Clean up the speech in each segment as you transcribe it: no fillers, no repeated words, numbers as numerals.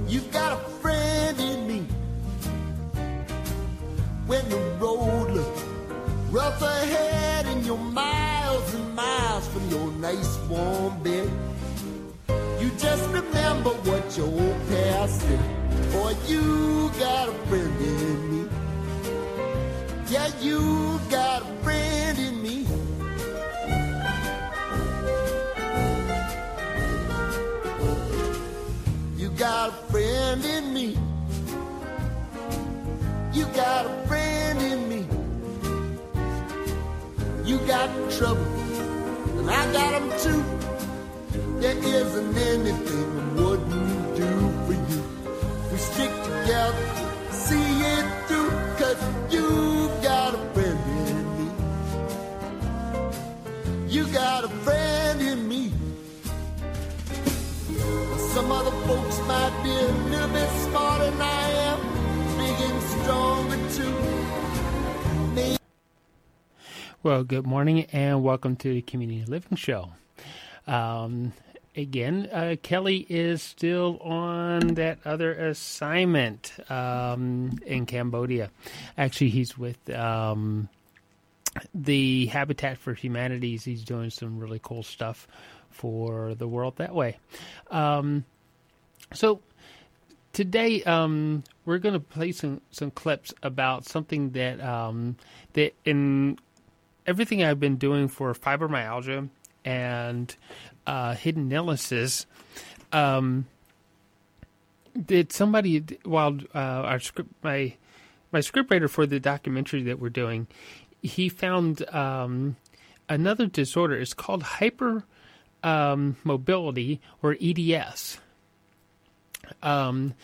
You got a friend in me. When the road looks rough ahead and you're miles and miles from your nice warm bed, you just remember what your old past said. Boy, you got a friend in me. Yeah, you got a friend in me. You got a friend in me. You got a friend in me. You got trouble, and I got them too. There isn't anything I wouldn't do for you. We stick together, see it through, 'cause you got a friend in me. You got a friend in me. Some other folks might be a little bit smarter than I am, big and stronger too. Well, good morning and welcome to the Community Living Show. Again, Kelly is still on that other assignment in Cambodia. Actually, he's with the Habitat for Humanities. He's doing some really cool stuff for the world that way. So today we're going to play some clips about something that that in everything I've been doing for fibromyalgia and hidden illnesses, did somebody, while my scriptwriter for the documentary that we're doing, he found another disorder. It's called hyper mobility, or EDS. And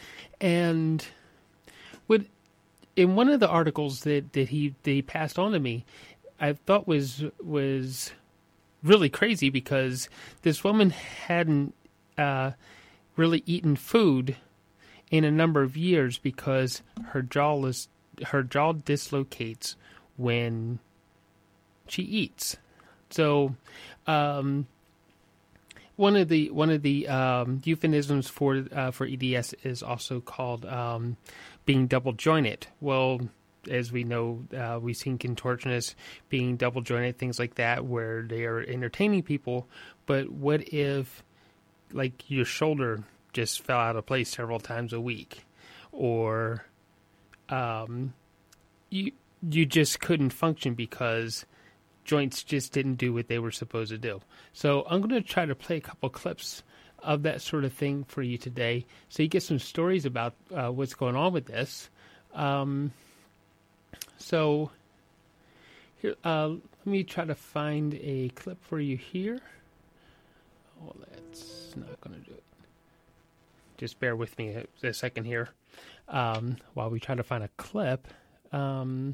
in one of the articles that he passed on to me, I thought was really crazy, because this woman hadn't really eaten food in a number of years because her jaw dislocates when she eats. So one of the euphemisms for EDS is also called being double jointed. Well, as we know, we've seen contortionists being double jointed, things like that, where they are entertaining people. But what if, like, your shoulder just fell out of place several times a week, or you just couldn't function because joints just didn't do what they were supposed to do? So I'm going to try to play a couple clips of that sort of thing for you today, so you get some stories about what's going on with this. So here, let me try to find a clip for you here. Oh, that's not going to do it. Just bear with me a second here while we try to find a clip. Oh,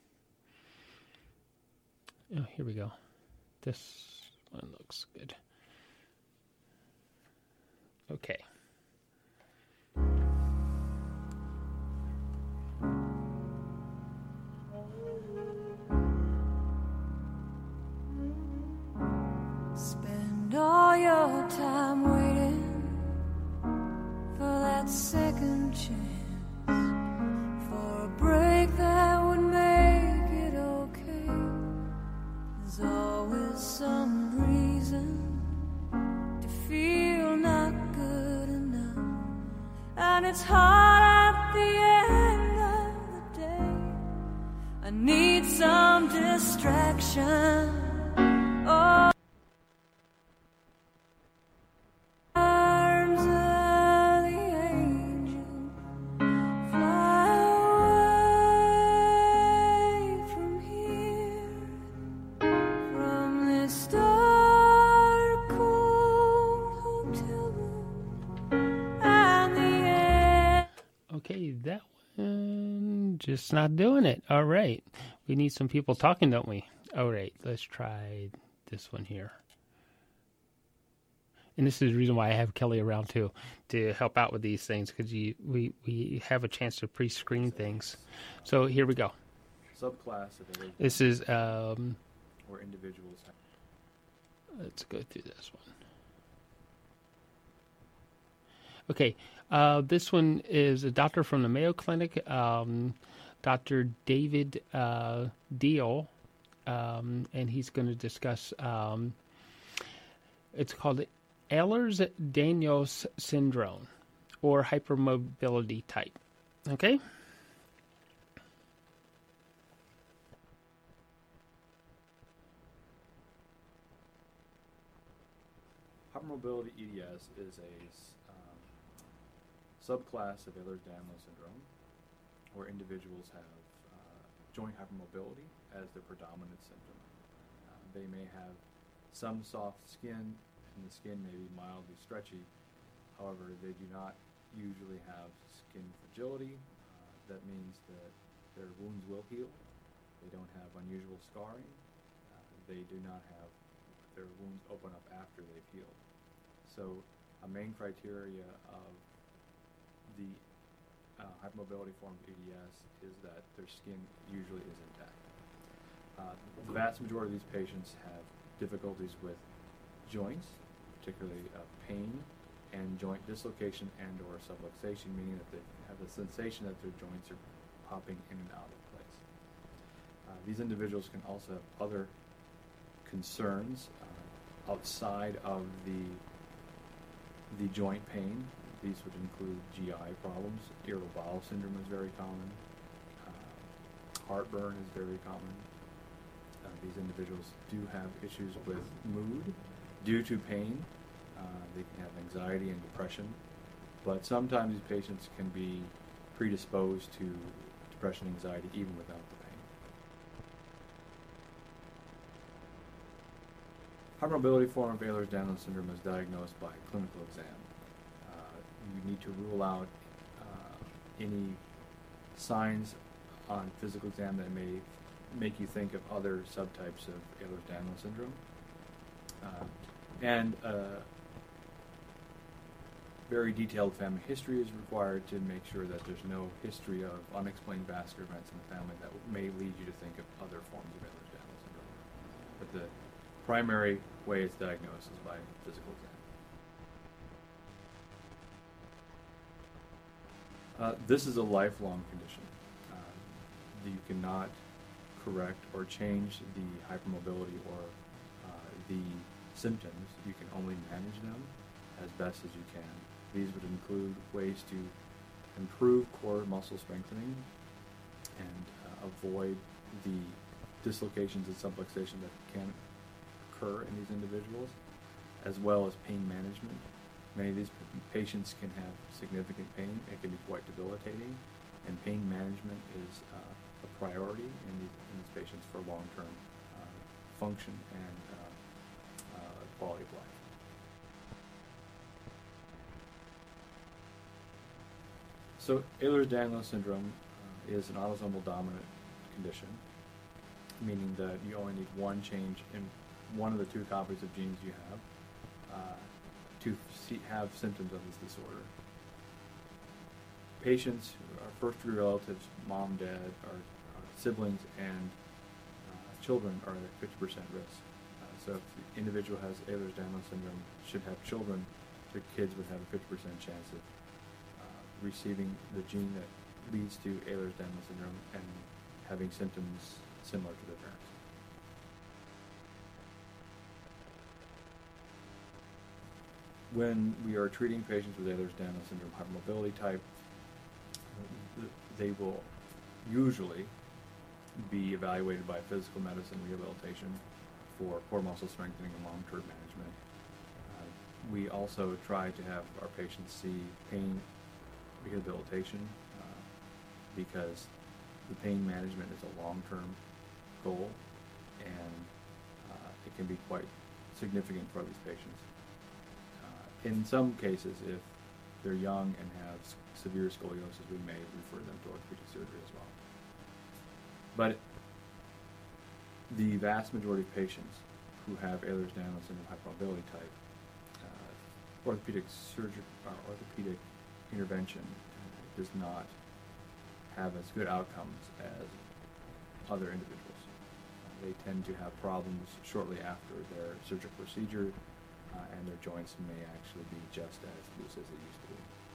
here we go. This one looks good. Okay. Spend all your time waiting for that second chance, for a break that would make it okay. There's always some reason to feel not good enough, and it's hard at the end of the day. I need some distraction. Oh, that one just not doing it. All right. We need some people talking, don't we? All right. Let's try this one here. And this is the reason why I have Kelly around too, to help out with these things, because we have a chance to pre-screen things. So here we go. Subclass. This is or individuals. Let's go through this one. Okay, this one is a doctor from the Mayo Clinic, Dr. David Deal, and he's going to discuss. It's called Ehlers-Danlos syndrome, or hypermobility type. Okay. Hypermobility EDS is a subclass of Ehlers-Danlos syndrome, where individuals have joint hypermobility as their predominant symptom. They may have some soft skin, and the skin may be mildly stretchy. However, they do not usually have skin fragility. That means that their wounds will heal. They don't have unusual scarring. They do not have their wounds open up after they've healed. So a main criteria of the hypermobility form of EDS is that their skin usually is intact. The vast majority of these patients have difficulties with joints, particularly pain, and joint dislocation and or subluxation, meaning that they have the sensation that their joints are popping in and out of place. These individuals can also have other concerns outside of the joint pain. These would include GI problems. Irritable bowel syndrome is very common. Heartburn is very common. These individuals do have issues with mood due to pain. They can have anxiety and depression, but sometimes these patients can be predisposed to depression and anxiety even without the pain. Hypermobility form of Ehlers-Danlos syndrome is diagnosed by clinical exam. You need to rule out any signs on physical exam that may make you think of other subtypes of Ehlers-Danlos syndrome. And very detailed family history is required to make sure that there's no history of unexplained vascular events in the family that may lead you to think of other forms of Ehlers-Danlos syndrome. But the primary way it's diagnosed is by physical exam. This is a lifelong condition. You cannot correct or change the hypermobility or the symptoms. You can only manage them as best as you can. These would include ways to improve core muscle strengthening and avoid the dislocations and subluxation that can occur in these individuals, as well as pain management. Many of these patients can have significant pain. It can be quite debilitating, and pain management is a priority in these patients for long-term function and quality of life. So Ehlers-Danlos syndrome is an autosomal dominant condition, meaning that you only need one change in one of the two copies of genes you have to have symptoms of this disorder. Patients who are first-degree relatives, mom, dad, or siblings, and children are at 50% risk. So if the individual has Ehlers-Danlos syndrome, should have children, their kids would have a 50% chance of receiving the gene that leads to Ehlers-Danlos syndrome and having symptoms similar to their parents. When we are treating patients with Ehlers-Danlos syndrome hypermobility type, they will usually be evaluated by physical medicine rehabilitation for core muscle strengthening and long-term management. We also try to have our patients see pain rehabilitation because the pain management is a long-term goal, and it can be quite significant for these patients. In some cases, if they're young and have severe scoliosis, we may refer them to orthopedic surgery as well. But the vast majority of patients who have Ehlers-Danlos syndrome hypermobility type, orthopedic orthopedic intervention does not have as good outcomes as other individuals. They tend to have problems shortly after their surgical procedure, and their joints may actually be just as loose as they used to be.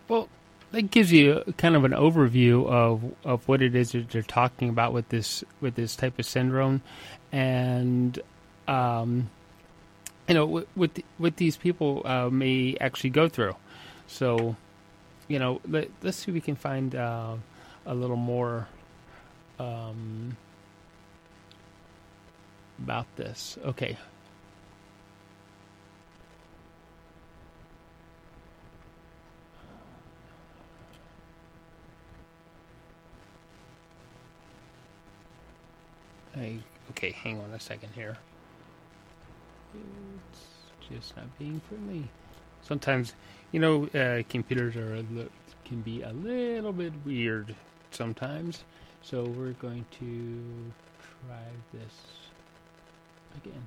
Well, that gives you kind of an overview of what it is that they're talking about with this type of syndrome, and what these people may actually go through. So, let's see if we can find a little more about this. Okay. Okay, hang on a second here. It's just not being friendly. Sometimes, computers can be a little bit weird sometimes. So we're going to try this again.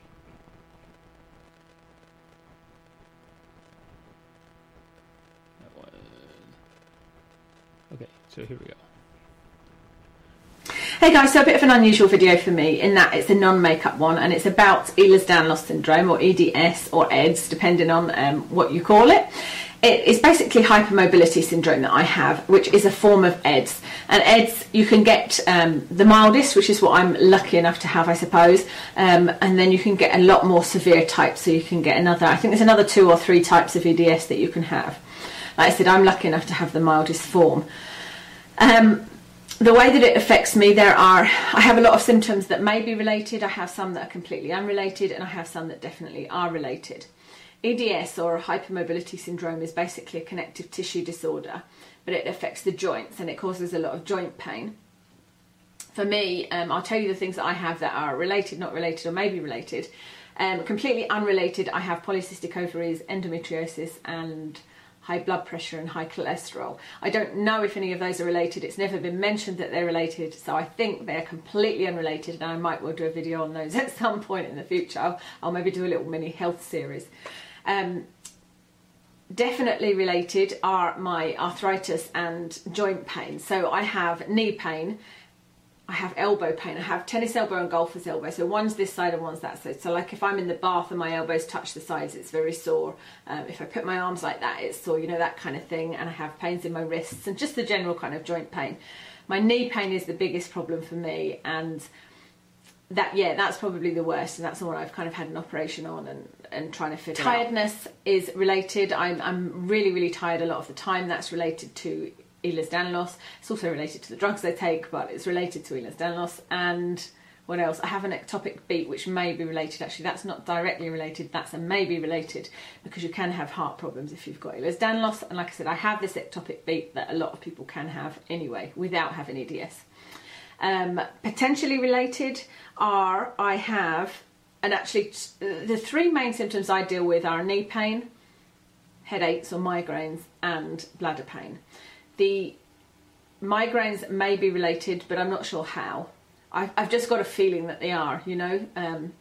That one. Okay, so here we go. Hey guys, so a bit of an unusual video for me in that it's a non-makeup one, and it's about Ehlers-Danlos syndrome, or EDS, or EDS, depending on what you call it. It is basically hypermobility syndrome that I have, which is a form of EDS. And EDS, you can get the mildest, which is what I'm lucky enough to have, I suppose, and then you can get a lot more severe types, so you can get I think there's another 2 or 3 types of EDS that you can have. Like I said, I'm lucky enough to have the mildest form. The way that it affects me, I have a lot of symptoms that may be related, I have some that are completely unrelated, and I have some that definitely are related. EDS, or hypermobility syndrome, is basically a connective tissue disorder, but it affects the joints and it causes a lot of joint pain. For me, I'll tell you the things that I have that are related, not related, or maybe related. Completely unrelated, I have polycystic ovaries, endometriosis, and high blood pressure and high cholesterol. I don't know if any of those are related. It's never been mentioned that they're related, so I think they're completely unrelated, and I might well do a video on those at some point in the future. I'll maybe do a little mini health series. Definitely related are my arthritis and joint pain. So I have knee pain, I have elbow pain, I have tennis elbow and golfer's elbow. So one's this side and one's that side. So like if I'm in the bath and my elbows touch the sides, it's very sore. If I put my arms like that, it's sore, that kind of thing. And I have pains in my wrists and just the general kind of joint pain. My knee pain is the biggest problem for me, and that's probably the worst, and that's the one I've kind of had an operation on and trying to fit it out. Tiredness is related. I'm really, really tired a lot of the time. That's related to Ehlers-Danlos. It's also related to the drugs I take, but it's related to Ehlers-Danlos. And what else? I have an ectopic beat, which may be related. Actually, that's not directly related. That's a maybe related, because you can have heart problems if you've got Ehlers-Danlos. And like I said, I have this ectopic beat that a lot of people can have anyway without having EDS. Potentially related are I have, and actually the 3 main symptoms I deal with are knee pain, headaches or migraines, and bladder pain. The migraines may be related, but I'm not sure how. I've just got a feeling that they are, and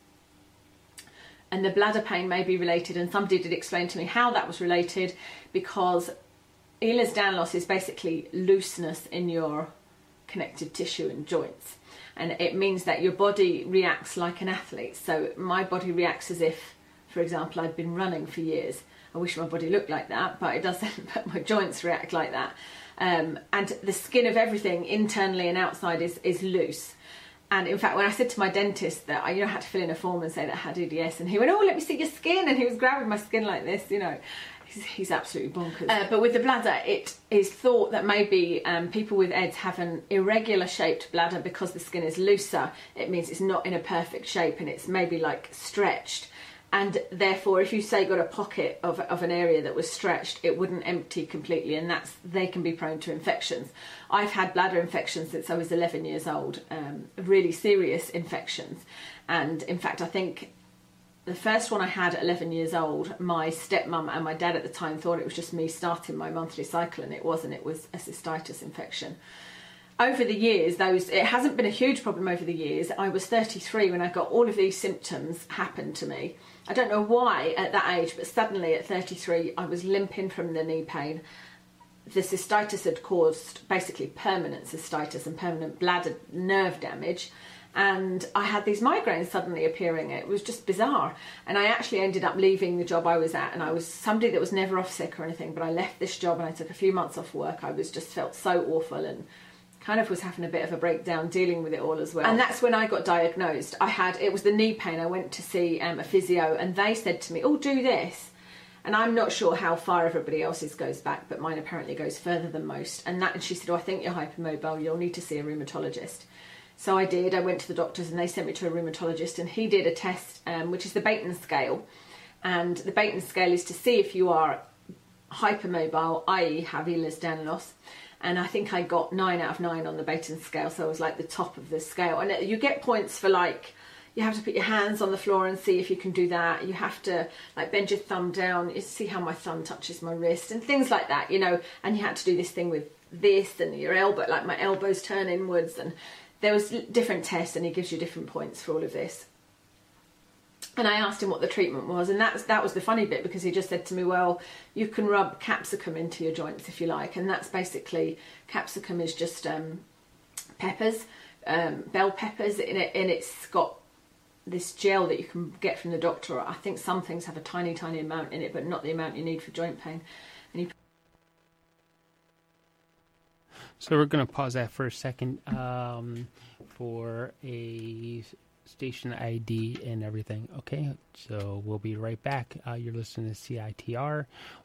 the bladder pain may be related, and somebody did explain to me how that was related, because Ehlers-Danlos is basically looseness in your connective tissue and joints, and it means that your body reacts like an athlete. So my body reacts as if, for example, I'd been running for years. I wish my body looked like that, but it doesn't. But my joints react like that, and the skin of everything internally and outside is loose. And in fact, when I said to my dentist that I had to fill in a form and say that I had EDS, and he went, "Oh, let me see your skin," and he was grabbing my skin like this, He's absolutely bonkers. But with the bladder, it is thought that maybe people with EDS have an irregular shaped bladder because the skin is looser. It means it's not in a perfect shape, and it's maybe like stretched. And therefore, if you say got a pocket of an area that was stretched, it wouldn't empty completely, and they can be prone to infections. I've had bladder infections since I was 11 years old, really serious infections. And in fact, I think the first one I had at 11 years old, my stepmum and my dad at the time thought it was just me starting my monthly cycle, and it wasn't. It was a cystitis infection. Over the years, it hasn't been a huge problem over the years. I was 33 when I got all of these symptoms happen to me. I don't know why at that age, but suddenly at 33, I was limping from the knee pain. The cystitis had caused basically permanent cystitis and permanent bladder nerve damage. And I had these migraines suddenly appearing. It was just bizarre. And I actually ended up leaving the job I was at. And I was somebody that was never off sick or anything, but I left this job and I took a few months off work. I was just felt so awful and kind of was having a bit of a breakdown dealing with it all as well. And that's when I got diagnosed. It was the knee pain. I went to see a physio and they said to me, oh, do this. And I'm not sure how far everybody else's goes back, but mine apparently goes further than most. And she said, oh, I think you're hypermobile. You'll need to see a rheumatologist. So I did. I went to the doctors and they sent me to a rheumatologist and he did a test, which is the Baton scale. And the Baton scale is to see if you are hypermobile, i.e. have Ehlers-Danlos. And I think I got 9 out of 9 on the Baton scale. So I was like the top of the scale. And you get points for like, you have to put your hands on the floor and see if you can do that. You have to like bend your thumb down, you see how my thumb touches my wrist and things like that, you know. And you had to do this thing with this and your elbow, like my elbows turn inwards, and there was different tests and he gives you different points for all of this. And I asked him what the treatment was, and that was the funny bit, because he just said to me, well, you can rub capsicum into your joints if you like. And that's basically, capsicum is just peppers, bell peppers in it, and it's got this gel that you can get from the doctor. I think some things have a tiny, tiny amount in it, but not the amount you need for joint pain. And So we're going to pause that for a second for a station ID and everything. Okay, so we'll be right back. You're listening to CITR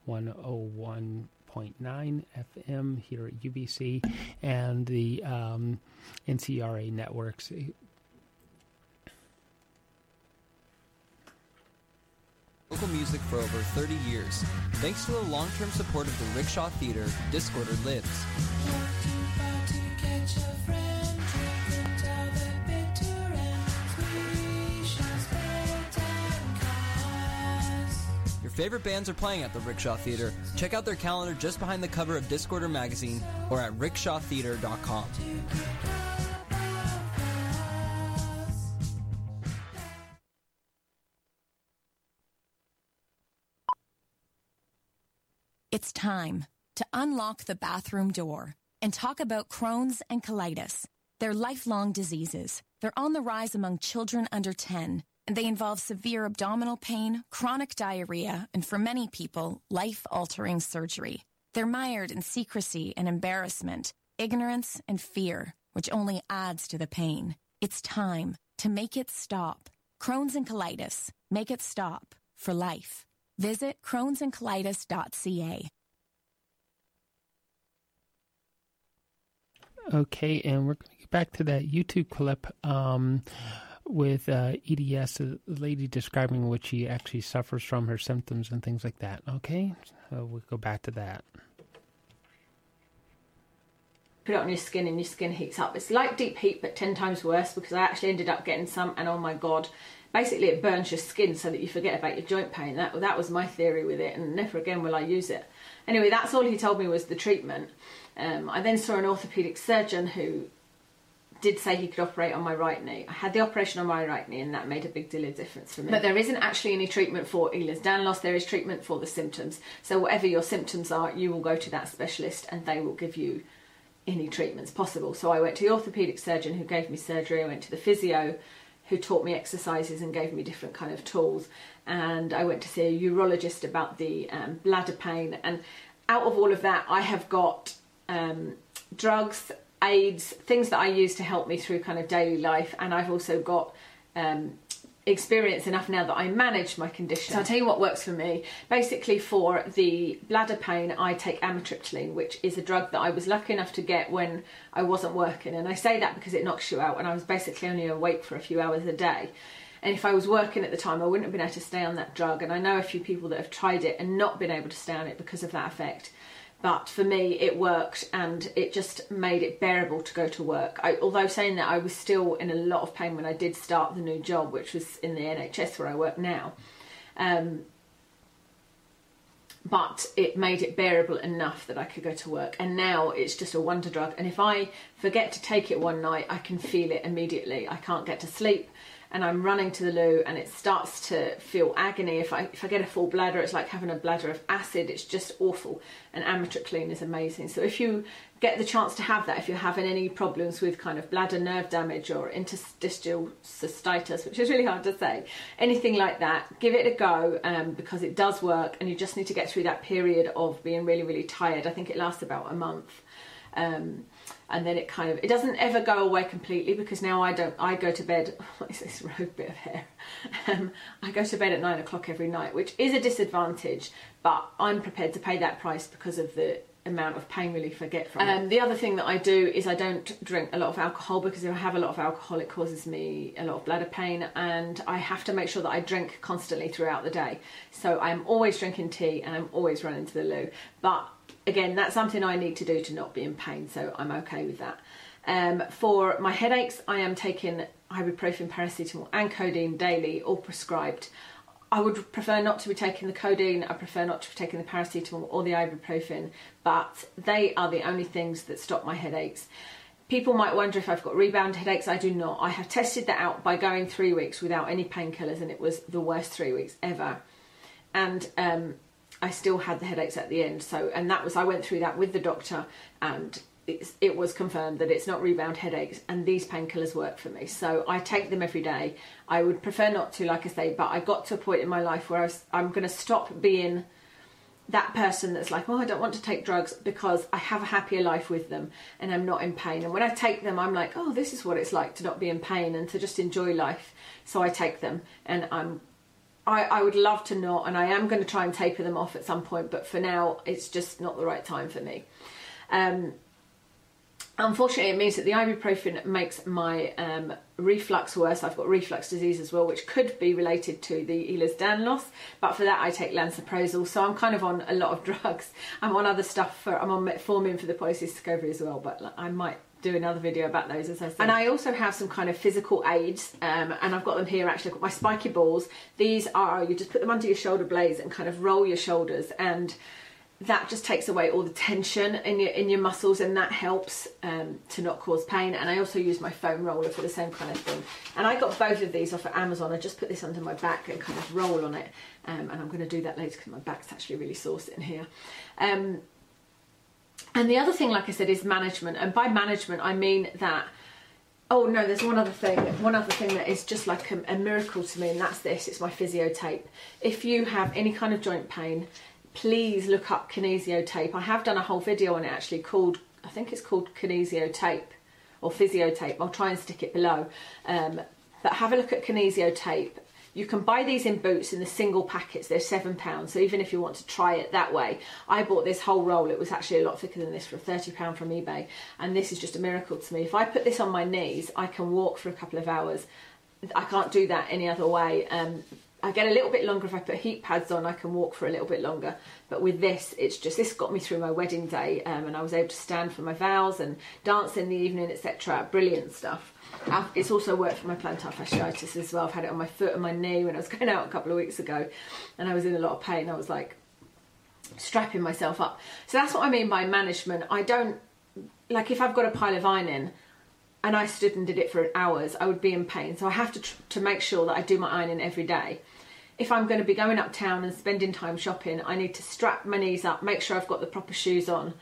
101.9 FM here at UBC and the NCRA networks. Local music for over 30 years. Thanks to the long-term support of the Rickshaw Theater, Disorder lives. Your favorite bands are playing at the Rickshaw Theater. Check out their calendar just behind the cover of Disorder magazine or at rickshawtheater.com. It's time to unlock the bathroom door and talk about Crohn's and colitis. They're lifelong diseases. They're on the rise among children under 10, and they involve severe abdominal pain, chronic diarrhea, and for many people, life-altering surgery. They're mired in secrecy and embarrassment, ignorance and fear, which only adds to the pain. It's time to make it stop. Crohn's and colitis. Make it stop for life. Visit crohnsandcolitis.ca. Okay, and we're going to get back to that YouTube clip with EDS, a lady describing what she actually suffers from, her symptoms and things like that. Okay, so we'll go back to that. Put it on your skin and your skin heats up. It's like deep heat, but 10 times worse, because I actually ended up getting some, and oh my God, basically it burns your skin so that you forget about your joint pain. That was my theory with it, and never again will I use it. Anyway, that's all he told me was the treatment. I then saw an orthopaedic surgeon who did say he could operate on my right knee. I had the operation on my right knee, and that made a big deal of difference for me. But there isn't actually any treatment for Ehlers-Danlos. There is treatment for the symptoms. So whatever your symptoms are, you will go to that specialist and they will give you any treatments possible. So I went to the orthopaedic surgeon who gave me surgery. I went to the physio who taught me exercises and gave me different kind of tools. And I went to see a urologist about the bladder pain. And out of all of that, I have got drugs, aids, things that I use to help me through kind of daily life. And I've also got experience enough now that I manage my condition. So I'll tell you what works for me. Basically for the bladder pain, I take amitriptyline, which is a drug that I was lucky enough to get when I wasn't working. And I say that because it knocks you out, and I was basically only awake for a few hours a day. And if I was working at the time, I wouldn't have been able to stay on that drug. And I know a few people that have tried it and not been able to stay on it because of that effect. But for me, it worked, and it just made it bearable to go to work. Although saying that, I was still in a lot of pain when I did start the new job, which was in the NHS where I work now. But it made it bearable enough that I could go to work. And now it's just a wonder drug. And if I forget to take it one night, I can feel it immediately. I can't get to sleep. and I'm running to the loo and it starts to feel agony. If I get a full bladder, it's like having a bladder of acid. It's just awful. And Amitriptyline is amazing. So if you get the chance to have that, if you're having any problems with kind of bladder nerve damage or interstitial cystitis, which is really hard to say, anything like that, give it a go, because it does work, and you just need to get through that period of being really, really tired. I think it lasts about a month. And then it doesn't ever go away completely, because now I go to bed, what is this rogue bit of hair? I go to bed at 9 o'clock every night, which is a disadvantage, but I'm prepared to pay that price because of the amount of pain relief I get from it. The other thing that I do is I don't drink a lot of alcohol, because if I have a lot of alcohol it causes me a lot of bladder pain, and I have to make sure that I drink constantly throughout the day. So I'm always drinking tea and I'm always running to the loo. But again, that's something I need to do to not be in pain, so I'm okay with that. For my headaches, I am taking ibuprofen, paracetamol and codeine daily, all prescribed. I would prefer not to be taking the codeine, I prefer not to be taking the paracetamol or the ibuprofen, but they are the only things that stop my headaches. People might wonder if I've got rebound headaches. I do not. I have tested that out by going 3 weeks without any painkillers, and it was the worst 3 weeks ever. And I still had the headaches at the end. I went through that with the doctor, and it was confirmed that it's not rebound headaches, and these painkillers work for me. So I take them every day. I would prefer not to, like I say, but I got to a point in my life where I'm going to stop being that person that's like, oh, I don't want to take drugs, because I have a happier life with them and I'm not in pain. And when I take them, I'm like, oh, this is what it's like to not be in pain and to just enjoy life. So I take them, and I would love to not, and I am going to try and taper them off at some point, but for now it's just not the right time for me. Unfortunately, it means that the ibuprofen makes my reflux worse. I've got reflux disease as well, which could be related to the Ehlers-Danlos, but for that I take lansoprazole. So I'm kind of on a lot of drugs. I'm on other stuff. I'm on metformin for the polycystic ovary as well, but I might do another video about those, as I said. And I also have some kind of physical aids, and I've got them here actually. I've got my spiky balls. These are, you just put them under your shoulder blades and kind of roll your shoulders, and that just takes away all the tension in your muscles, and that helps to not cause pain. And I also use my foam roller for the same kind of thing. And I got both of these off of Amazon. I just put this under my back and kind of roll on it, and I'm going to do that later because my back's actually really sore sitting here. And the other thing, like I said, is management. And by management I mean that, oh no, there's one other thing that is just like a miracle to me, and that's this. It's my physio tape. If you have any kind of joint pain, please look up Kinesio tape. I have done a whole video on it actually called, I think it's called Kinesio tape or physio tape. I'll try and stick it below. But have a look at Kinesio tape. You can buy these in Boots in the single packets. They're £7. So even if you want to try it that way, I bought this whole roll. It was actually a lot thicker than this for £30 from eBay. And this is just a miracle to me. If I put this on my knees, I can walk for a couple of hours. I can't do that any other way. I get a little bit longer if I put heat pads on. I can walk for a little bit longer, but with this, this got me through my wedding day, and I was able to stand for my vows and dance in the evening, etc. Brilliant stuff. It's also worked for my plantar fasciitis as well. I've had it on my foot and my knee when I was going out a couple of weeks ago, and I was in a lot of pain. I was like strapping myself up. So that's what I mean by management. I don't, like, if I've got a pile of ironing and I stood and did it for hours, I would be in pain. So I have to make sure that I do my ironing every day. If I'm going to be going uptown and spending time shopping, I need to strap my knees up, make sure I've got the proper shoes on,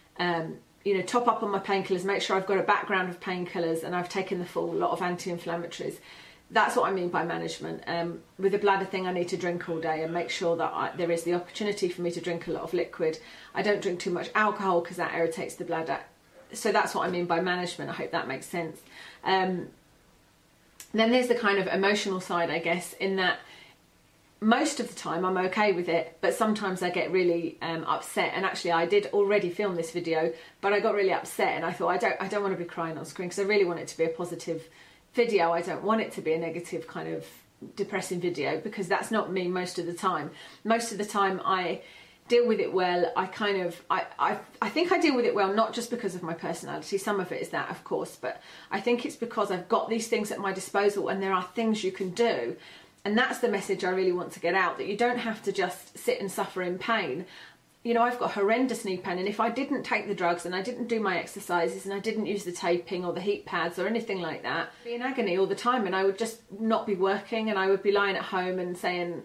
top up on my painkillers, make sure I've got a background of painkillers and I've taken the full lot of anti-inflammatories. That's what I mean by management. With the bladder thing, I need to drink all day and make sure that there is the opportunity for me to drink a lot of liquid. I don't drink too much alcohol because that irritates the bladder. So that's what I mean by management. I hope that makes sense. Then there's the kind of emotional side, I guess, in that most of the time I'm okay with it, but sometimes I get really upset. And actually I did already film this video, but I got really upset and I thought I don't want to be crying on screen because I really want it to be a positive video. I don't want it to be a negative kind of depressing video, because that's not me most of the time. Most of the time I deal with it well. I think I deal with it well, not just because of my personality. Some of it is that, of course, but I think it's because I've got these things at my disposal and there are things you can do. And that's the message I really want to get out, that you don't have to just sit and suffer in pain. I've got horrendous knee pain, and if I didn't take the drugs and I didn't do my exercises and I didn't use the taping or the heat pads or anything like that, I'd be in agony all the time, and I would just not be working, and I would be lying at home and saying,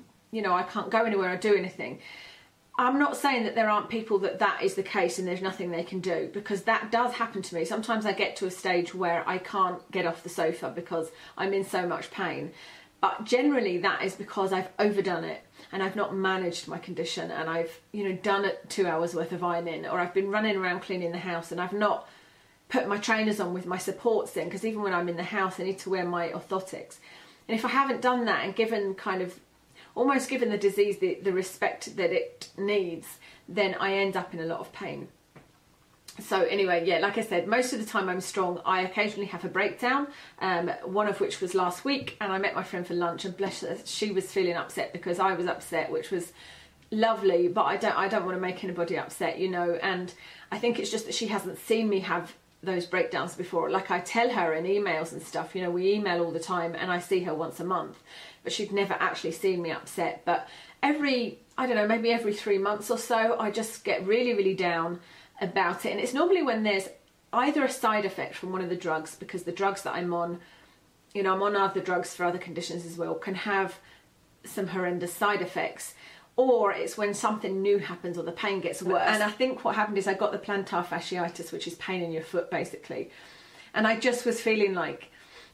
I can't go anywhere or do anything. I'm not saying that there aren't people that is the case and there's nothing they can do, because that does happen to me. Sometimes I get to a stage where I can't get off the sofa because I'm in so much pain. But generally that is because I've overdone it and I've not managed my condition, and I've, done it 2 hours worth of ironing, or I've been running around cleaning the house and I've not put my trainers on with my supports in, because even when I'm in the house I need to wear my orthotics. And if I haven't done that and almost given the disease the respect that it needs, then I end up in a lot of pain. So anyway, yeah, like I said, most of the time I'm strong. I occasionally have a breakdown, one of which was last week, and I met my friend for lunch, and bless her, she was feeling upset because I was upset, which was lovely, but I don't want to make anybody upset, and I think it's just that she hasn't seen me have those breakdowns before. Like, I tell her in emails and stuff, we email all the time and I see her once a month, but she'd never actually seen me upset. But maybe every 3 months or so, I just get really, really down about it. And it's normally when there's either a side effect from one of the drugs, because the drugs that I'm on, I'm on other drugs for other conditions as well, can have some horrendous side effects, or it's when something new happens or the pain gets worse. And I think what happened is I got the plantar fasciitis, which is pain in your foot basically, and I just was feeling like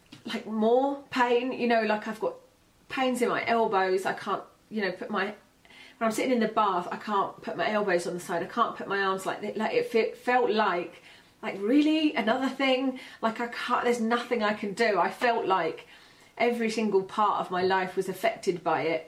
more pain, like I've got pains in my elbows. I can't, when I'm sitting in the bath, I can't put my elbows on the side. I can't put my arms like that. Like it felt like really another thing. Like there's nothing I can do. I felt like every single part of my life was affected by it.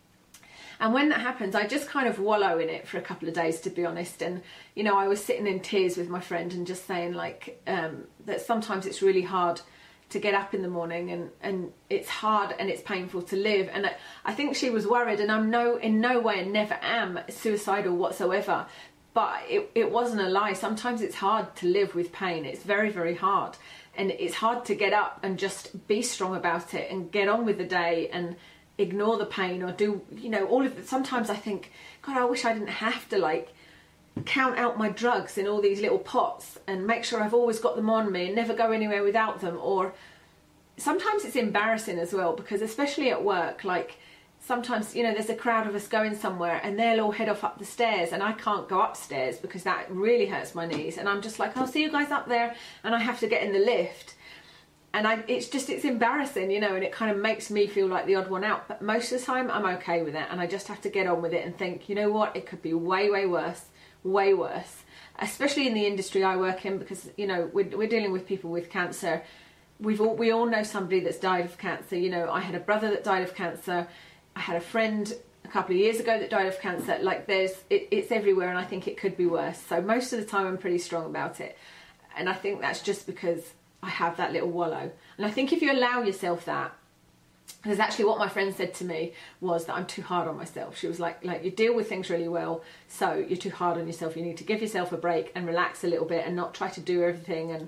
And when that happens, I just kind of wallow in it for a couple of days, to be honest. And, I was sitting in tears with my friend and just saying that sometimes it's really hard to get up in the morning, and it's hard and it's painful to live. And I think she was worried, and I'm in no way and never am suicidal whatsoever. But it wasn't a lie. Sometimes it's hard to live with pain. It's very, very hard. And it's hard to get up and just be strong about it and get on with the day and ignore the pain, or do, all of it. Sometimes I think, God, I wish I didn't have to count out my drugs in all these little pots and make sure I've always got them on me and never go anywhere without them. Or sometimes it's embarrassing as well, because especially at work, sometimes, there's a crowd of us going somewhere and they'll all head off up the stairs and I can't go upstairs because that really hurts my knees, and I'm just like, I'll see you guys up there, and I have to get in the lift. And it's embarrassing, and it kind of makes me feel like the odd one out. But most of the time I'm okay with it, and I just have to get on with it and think, you know what, it could be way, way worse, especially in the industry I work in, because, we're dealing with people with cancer. We all know somebody that's died of cancer. I had a brother that died of cancer. I had a friend a couple of years ago that died of cancer. It's everywhere, and I think it could be worse. So most of the time I'm pretty strong about it. And I think that's just because I have that little wallow. And I think if you allow yourself that, because actually what my friend said to me was that I'm too hard on myself. She was like you deal with things really well, so you're too hard on yourself. You need to give yourself a break and relax a little bit and not try to do everything. And,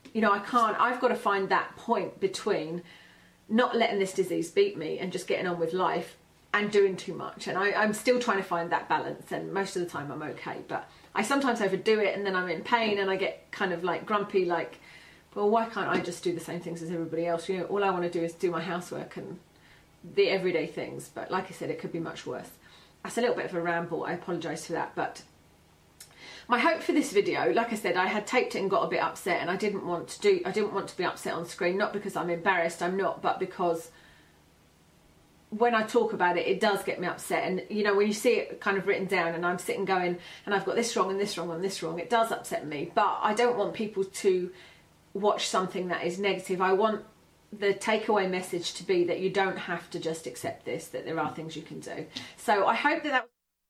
I've got to find that point between not letting this disease beat me and just getting on with life and doing too much. And I'm still trying to find that balance, and most of the time I'm okay. But I sometimes overdo it, and then I'm in pain and I get kind of grumpy, well, why can't I just do the same things as everybody else? All I want to do is do my housework and the everyday things. But like I said, it could be much worse. That's a little bit of a ramble. I apologise for that. But my hope for this video, like I said, I had taped it and got a bit upset, and I didn't want to be upset on screen, not because I'm embarrassed, I'm not, but because when I talk about it, it does get me upset. And when you see it kind of written down and I'm sitting going, and I've got this wrong and this wrong and this wrong, it does upset me. But I don't want people to watch something that is negative. I want the takeaway message to be that you don't have to just accept this, that there are things you can do. So I hope that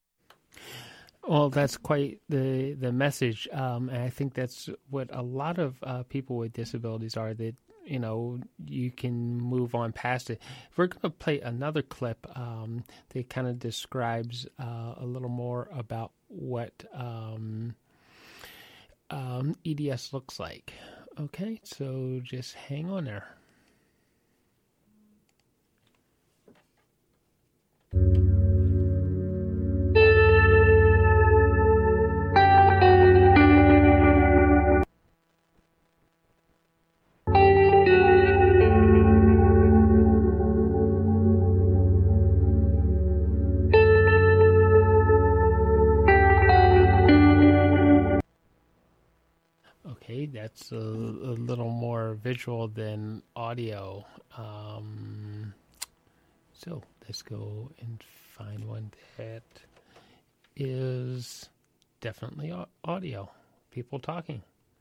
Well, that's quite the message, and I think that's what a lot of people with disabilities are, that you can move on past it. We're going to play another clip that kind of describes a little more about what EDS looks like. Okay, so just hang on there. Okay, that's a little more visual than audio. So let's go and find one that is definitely audio. People talking.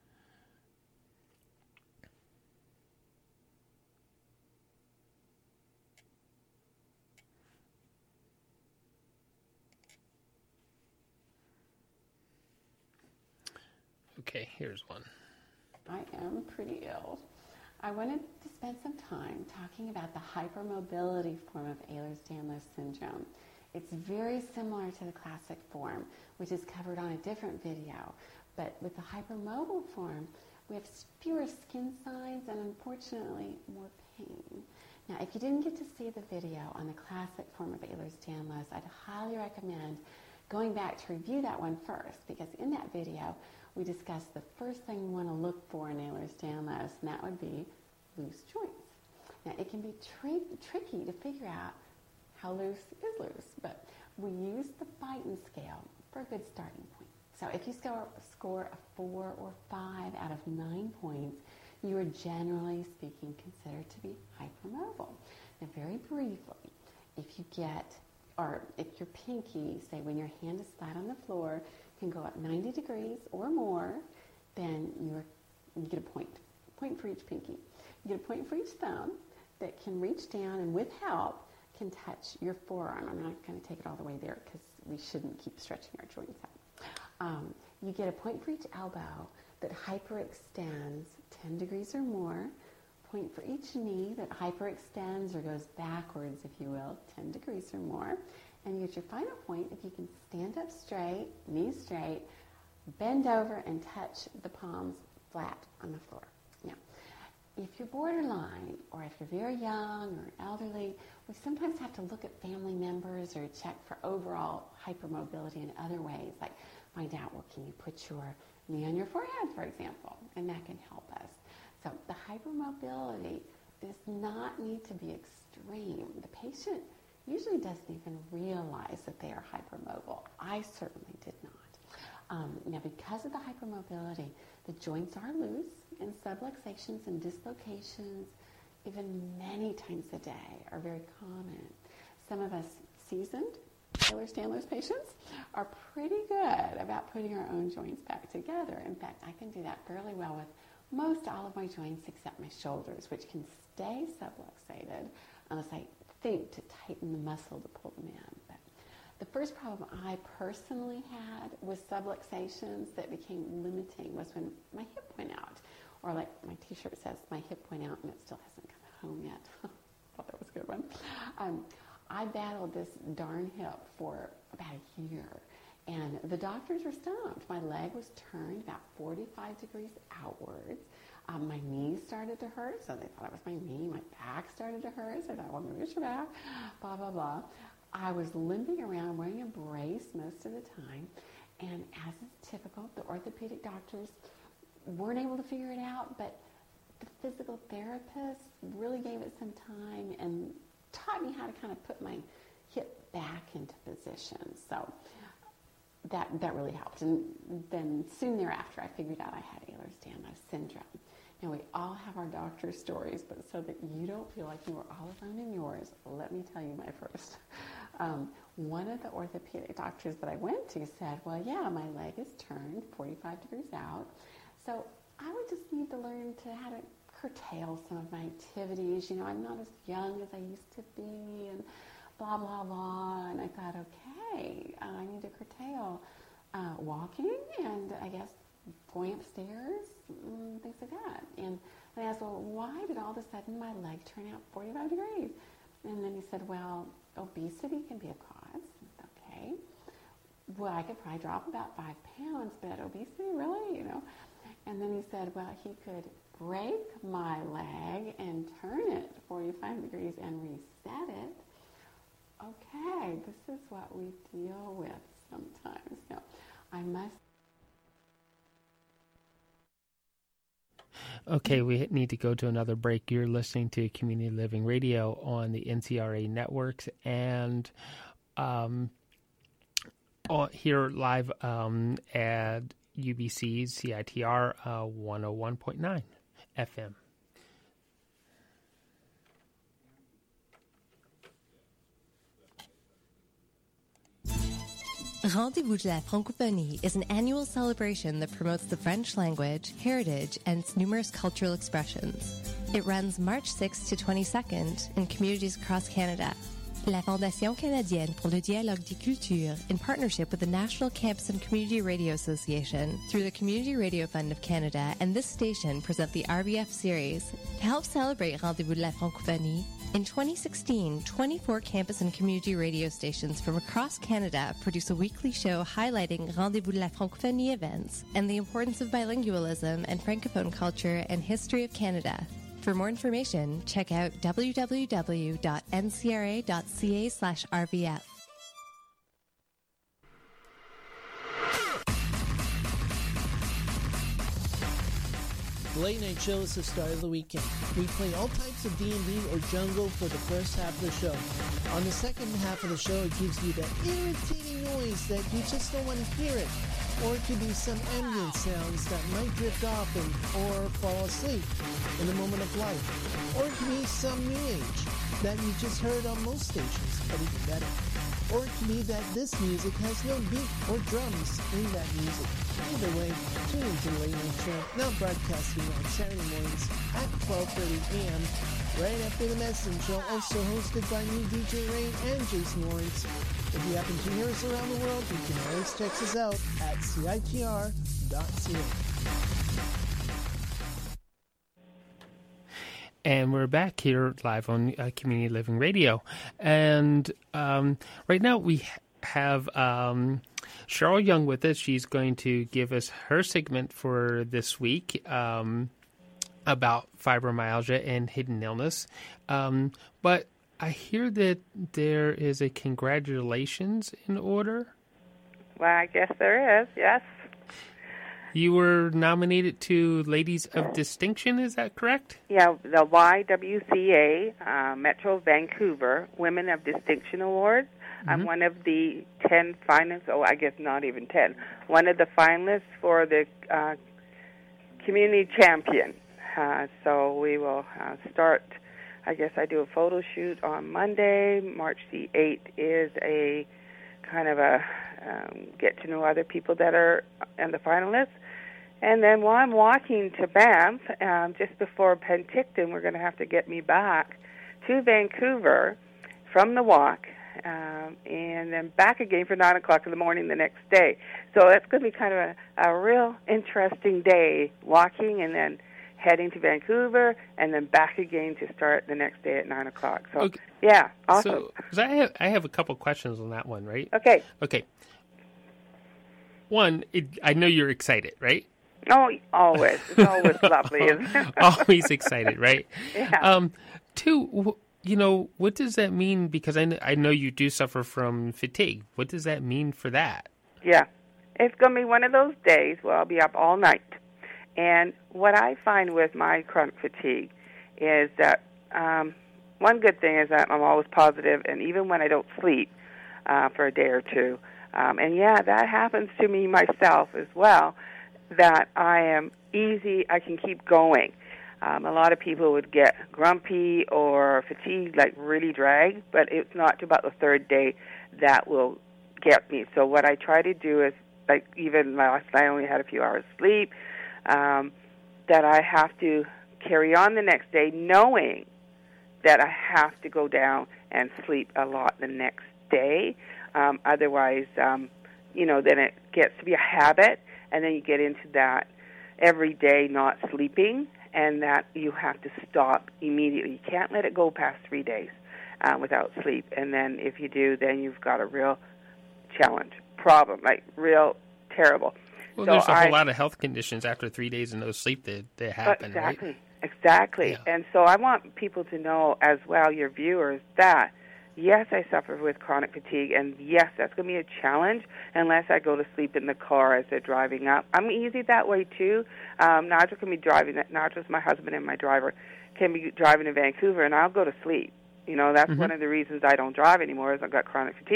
Okay, here's one. I am pretty ill. I wanted to spend some time talking about the hypermobility form of Ehlers-Danlos syndrome. It's very similar to the classic form, which is covered on a different video. But with the hypermobile form, we have fewer skin signs and, unfortunately, more pain. Now, if you didn't get to see the video on the classic form of Ehlers-Danlos, I'd highly recommend going back to review that one first, because in that video, we discussed the first thing we want to look for in Ehlers-Danlos, and that would be loose joints. Now, it can be tricky to figure out how loose is loose, but we use the Phyton scale for a good starting point. So if you score a 4 or 5 out of 9 points, you are generally speaking considered to be hypermobile. Now, very briefly, if your pinky, say when your hand is flat on the floor, can go up 90 degrees or more, then you get a point for each pinky. You get a point for each thumb that can reach down and with help can touch your forearm. I'm not going to take it all the way there because we shouldn't keep stretching our joints out. You get a point for each elbow that hyperextends 10 degrees or more, point for each knee that hyperextends or goes backwards, if you will, 10 degrees or more. And you get your final point if you can stand up straight, knees straight, bend over and touch the palms flat on the floor. Now, if you're borderline or if you're very young or elderly, we sometimes have to look at family members or check for overall hypermobility in other ways, like find out, well, can you put your knee on your forehead, for example, and that can help us. So the hypermobility does not need to be extreme. The patient usually doesn't even realize that they are hypermobile. I certainly did not. Now, because of the hypermobility, the joints are loose, and subluxations and dislocations, even many times a day, are very common. Some of us seasoned Ehlers-Danlos patients are pretty good about putting our own joints back together. In fact, I can do that fairly well with most all of my joints except my shoulders, which can stay subluxated unless I think to tighten the muscle to pull them in. But the first problem I personally had with subluxations that became limiting was when my hip went out. Or like my t-shirt says, my hip went out and it still hasn't come home yet. Thought that was a good one. I battled this darn hip for about a year. And the doctors were stumped. My leg was turned about 45 degrees outwards. My knees started to hurt, so they thought it was my knee. My back started to hurt, so they thought, well, maybe it's your back, blah, blah, blah. I was limping around wearing a brace most of the time. And as is typical, the orthopedic doctors weren't able to figure it out, but the physical therapist really gave it some time and taught me how to kind of put my hip back into position. So that really helped. And then soon thereafter, I figured out I had Ehlers-Danlos syndrome. Now, we all have our doctor's stories, but so that you don't feel like you are all alone in yours, let me tell you my first. One of the orthopedic doctors that I went to said, well, yeah, my leg is turned 45 degrees out, so I would just need to learn how to curtail some of my activities. You know, I'm not as young as I used to be, and blah, blah, blah. And I thought, okay, I need to curtail walking and I guess going upstairs, things like that. And I asked, well, why did all of a sudden my leg turn out 45 degrees? And then he said, well, obesity can be a cause. Okay. Well, I could probably drop about 5 pounds, but obesity, really? You know? And then he said, well, he could break my leg and turn it 45 degrees and reset it. Okay, this is what we deal with sometimes. Now, I must... Okay, we need to go to another break. You're listening to Community Living Radio on the NCRA networks and here live at UBC's CITR 101.9 FM. Rendez-vous de la Francophonie is an annual celebration that promotes the French language, heritage, and its numerous cultural expressions. It runs March 6th to 22nd in communities across Canada. La Fondation canadienne pour le dialogue des cultures, in partnership with the National Campus and Community Radio Association, through the Community Radio Fund of Canada and this station, present the RBF series. To help celebrate Rendez-vous de la Francophonie, in 2016, 24 campus and community radio stations from across Canada produce a weekly show highlighting Rendez-vous de la Francophonie events and the importance of bilingualism and Francophone culture and history of Canada. For more information, check out www.ncra.ca/RVF. The Late Night Show is the start of the weekend. We play all types of D&D or jungle for the first half of the show. On the second half of the show, it gives you that irritating noise that you just don't want to hear it. Or it could be some ambient sounds that might drift off or fall asleep in the moment of life. Or it could be some new age that you just heard on most stations, but even better. Or it could be that this music has no beat or drums in that music. Either way, tune into the Late Night Show, now broadcasting on Saturday mornings at 12:30 a.m. right after the Medicine Show, also hosted by me, DJ Ray, and Jason Lawrence. If you happen to hear us around the world, you can always check us out at CITR.ca. And we're back here live on Community Living Radio. And right now we have Cheryl Young with us. She's going to give us her segment for this week about fibromyalgia and hidden illness. But I hear that there is a congratulations in order. Well, I guess there is, yes. You were nominated to Ladies of Distinction, is that correct? Yeah, the YWCA Metro Vancouver Women of Distinction Awards. Mm-hmm. I'm one of the 10 finalists, I guess not even 10, one of the finalists for the Community Champion. So we will start, I guess I do a photo shoot on Monday. March the 8th is a kind of a get to know other people that are in the finalists. And then while I'm walking to Banff, just before Penticton, we're going to have to get me back to Vancouver from the walk, and then back again for 9 o'clock in the morning the next day. So that's going to be kind of a real interesting day, walking and then heading to Vancouver, and then back again to start the next day at 9 o'clock. So, okay. Yeah, awesome. So, I have a couple questions on that one, right? Okay. One, I know you're excited, right? Oh, always. It's always lovely, isn't it? Always excited, right? Yeah. Two, what does that mean? Because I know you do suffer from fatigue. What does that mean for that? Yeah. It's going to be one of those days where I'll be up all night. And what I find with my chronic fatigue is that one good thing is that I'm always positive, and even when I don't sleep for a day or two, and yeah, that happens to me myself as well, that I am easy, I can keep going. A lot of people would get grumpy or fatigued, like really dragged, but it's not about the third day that will get me. So what I try to do is, like even last night I only had a few hours sleep, that I have to carry on the next day knowing that I have to go down and sleep a lot the next day. Otherwise, then it gets to be a habit, and then you get into that every day not sleeping, and that you have to stop immediately. You can't let it go past 3 days without sleep. And then if you do, then you've got a real problem, like real terrible. Well, there's a whole lot of health conditions after 3 days of no sleep that happen, exactly, right? Exactly. Yeah. And so I want people to know as well, your viewers, that yes, I suffer with chronic fatigue, and yes, that's going to be a challenge unless I go to sleep in the car as they're driving up. I'm easy that way, too. Nigel can be driving, Nigel's my husband and my driver, can be driving to Vancouver, and I'll go to sleep. That's one of the reasons I don't drive anymore is I've got chronic fatigue.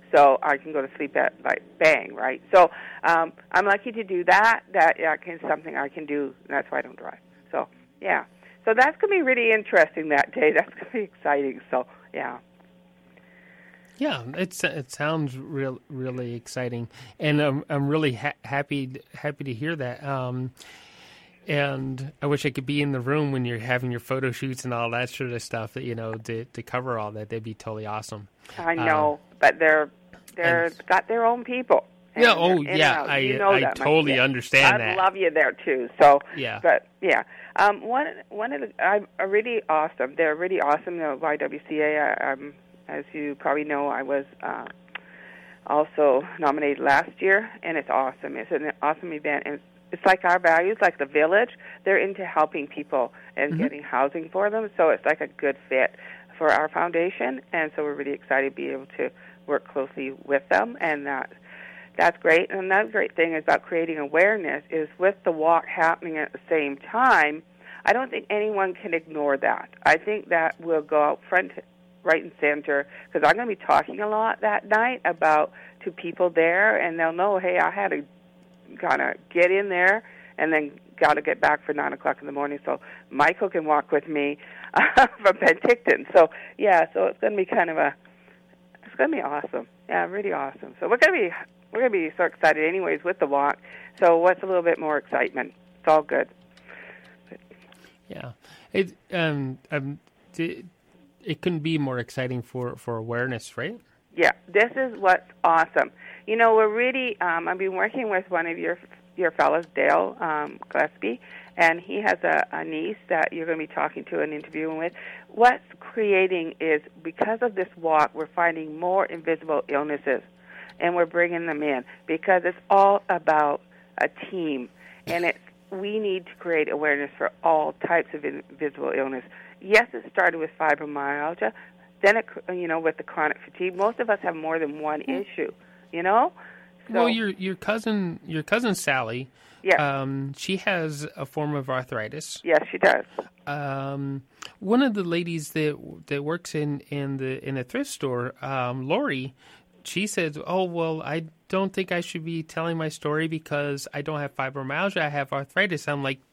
so I can go to sleep at like bang, right? So I'm lucky to do that. That is something I can do, and that's why I don't drive. So yeah, so that's going to be really interesting that day. That's going to be exciting. So yeah. Yeah, it sounds really exciting, and I'm really happy to hear that. And I wish I could be in the room when you're having your photo shoots and all that sort of stuff. That to cover all that, that'd be totally awesome. I know, but they're got their own people. Yeah. Oh, yeah. I totally understand that. I love you there too. So yeah. But yeah, one of the are really awesome. They're really awesome. The YWCA. As you probably know, I was also nominated last year, and it's awesome. It's an awesome event, and it's like our values, like the village. They're into helping people and getting housing for them, so it's like a good fit for our foundation, and so we're really excited to be able to work closely with them, and that's great. And another great thing about creating awareness is with the walk happening at the same time, I don't think anyone can ignore that. I think that will go out front, right and center, because I'm going to be talking a lot that night to people there, and they'll know, hey, I had to kind of get in there and then got to get back for 9 o'clock in the morning, so Michael can walk with me from Penticton. So, yeah, so it's going to be it's going to be awesome. Yeah, really awesome. So we're going to be so excited anyways with the walk. So what's a little bit more excitement? It's all good. Yeah. It couldn't be more exciting for awareness, right? Yeah, this is what's awesome. We're really, I've been working with one of your fellows, Dale Gillespie, and he has a niece that you're going to be talking to and interviewing with. What's creating is, because of this walk, we're finding more invisible illnesses, and we're bringing them in, because it's all about a team, and we need to create awareness for all types of invisible illness. Yes, it started with fibromyalgia. Then, with the chronic fatigue, most of us have more than one issue. So, well, your cousin Sally. Yeah. She has a form of arthritis. Yes, she does. One of the ladies that works in a thrift store, Lori, she said, "Oh, well, I don't think I should be telling my story because I don't have fibromyalgia. I have arthritis." I'm like,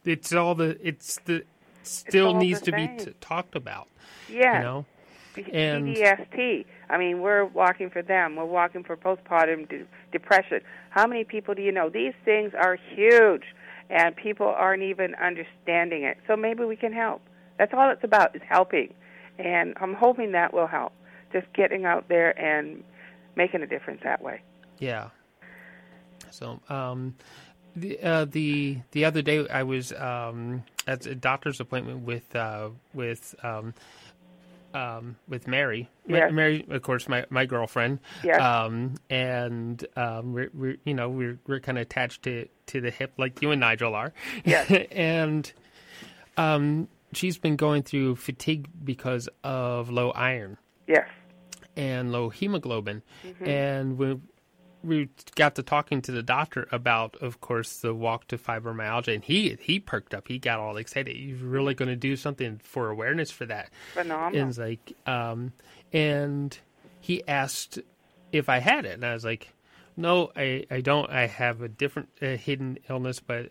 still needs to be talked about. Yeah. And PTSD. I mean, we're walking for them. We're walking for postpartum depression. How many people do you know? These things are huge, and people aren't even understanding it. So maybe we can help. That's all it's about, is helping. And I'm hoping that will help, just getting out there and making a difference that way. Yeah. So, the other day I was at a doctor's appointment with Mary. Yes. Mary, of course, my girlfriend. Yes. And we're kind of attached to the hip, like you and Nigel are. Yes. And she's been going through fatigue because of low iron. Yes. And low hemoglobin. Mm-hmm. And we got to talking to the doctor about, of course, the walk to fibromyalgia, and he perked up. He got all excited. He's really going to do something for awareness for that. Phenomenal. And it's like, and he asked if I had it, and I was like, no, I don't. I have a different hidden illness, but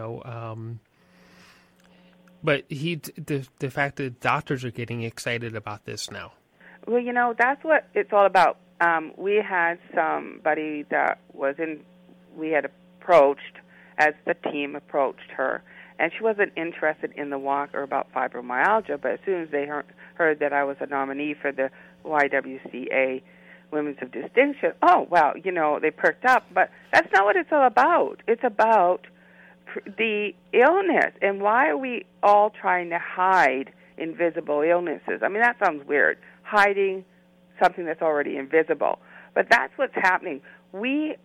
but the fact that doctors are getting excited about this now. Well, that's what it's all about. We had somebody that we had approached, as the team approached her, and she wasn't interested in the walk or about fibromyalgia, but as soon as they heard that I was a nominee for the YWCA Women's of Distinction, they perked up. But that's not what it's all about. It's about the illness, and why are we all trying to hide invisible illnesses? I mean, that sounds weird, hiding something that's already invisible. But that's what's happening. This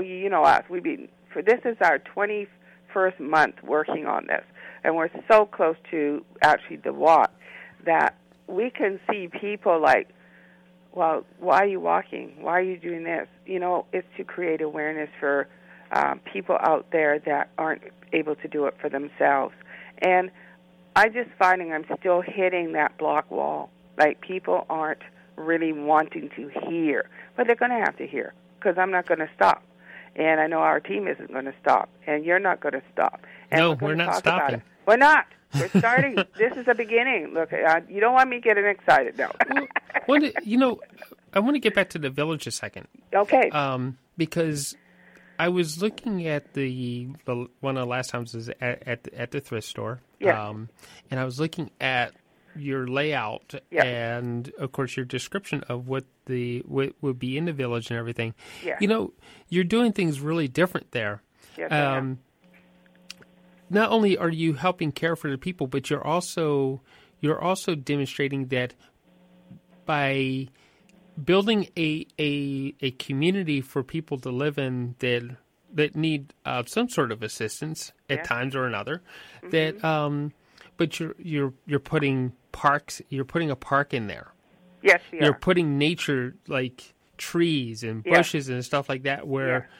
is our 21st month working on this, and we're so close to actually the walk that we can see people like, well, why are you walking? Why are you doing this? It's to create awareness for people out there that aren't able to do it for themselves. And I'm just finding I'm still hitting that block wall. Like, people aren't really wanting to hear. But they're going to have to hear, because I'm not going to stop. And I know our team isn't going to stop, and you're not going to stop. And No, we're not stopping. We're not. We're starting. This is the beginning. Look, you don't want me getting excited, no. I want to get back to the village a second. Okay. Because I was looking at one of the last times was at the thrift store. Yeah. And I was looking at your layout and, of course, your description of what would be in the village and everything. Yeah. You're doing things really different there. Yes, I am. Not only are you helping care for the people, but you're also demonstrating that by building a community for people to live in that need some sort of assistance at times or another. That but you're putting parks. You're putting a park in there. Yes, we You're are. putting nature, like trees and bushes and stuff like that, where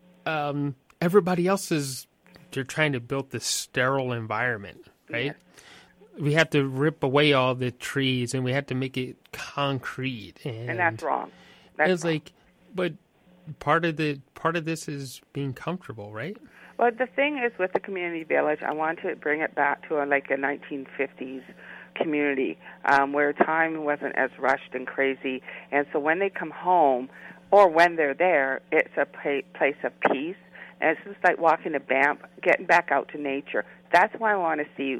everybody else is. They're trying to build this sterile environment, right? Yeah. We have to rip away all the trees and we have to make it concrete, and that's wrong. It's wrong. But part of this is being comfortable, right? Well, the thing is, with the community village, I want to bring it back to a 1950s community where time wasn't as rushed and crazy. And so when they come home or when they're there, it's a place of peace. And it's just like walking to Banff, getting back out to nature. That's why I want to see,